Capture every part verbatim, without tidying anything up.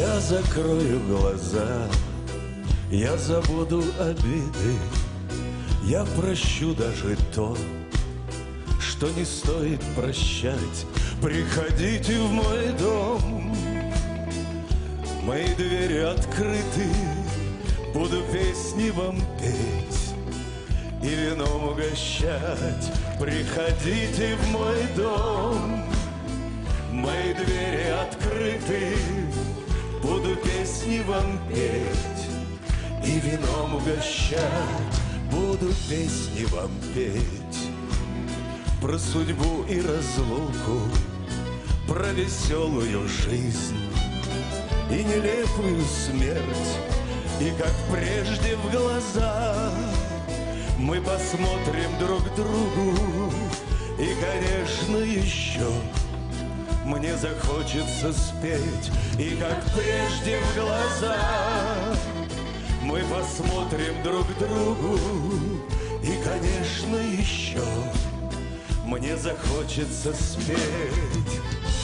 Я закрою глаза, я забуду обиды, я прощу даже то, что не стоит прощать. Приходите в мой дом, мои двери открыты, буду песни вам петь и вином угощать. Приходите в мой дом, мои двери открыты, буду песни вам петь и вином угощать. Буду песни вам петь про судьбу и разлуку, про веселую жизнь и нелепую смерть. И как прежде в глаза мы посмотрим друг другу, и, конечно, еще мне захочется спеть. И как прежде в глаза мы посмотрим друг другу, и, конечно, еще мне захочется спеть.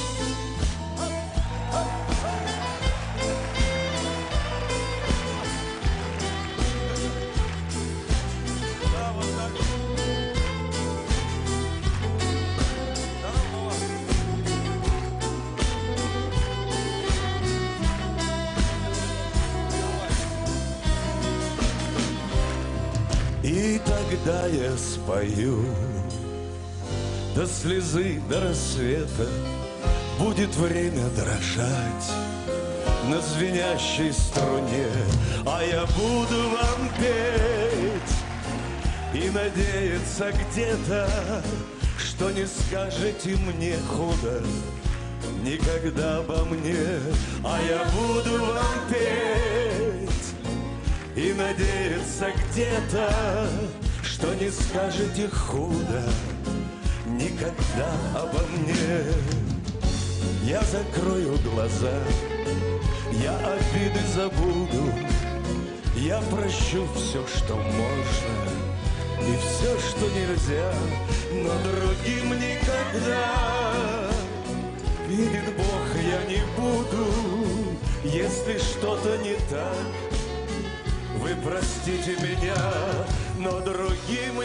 И тогда я спою до слезы, до рассвета. Будет время дрожать на звенящей струне, а я буду вам петь и надеяться где-то, что не скажете мне худо никогда обо мне. А я буду вам петь и надеяться где-то, что не скажете худо никогда обо мне. Я закрою глаза, я обиды забуду, я прощу все, что можно, и все, что нельзя, но другим никогда, видит Бог, я не буду. Если что-то не так, вы простите меня, но другим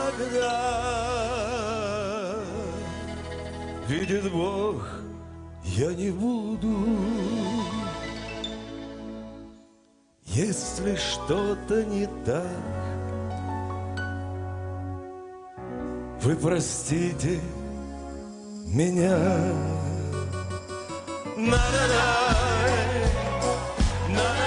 никогда, видит Бог, я не буду. Если что-то не так, вы простите меня. На-на-на, на-на.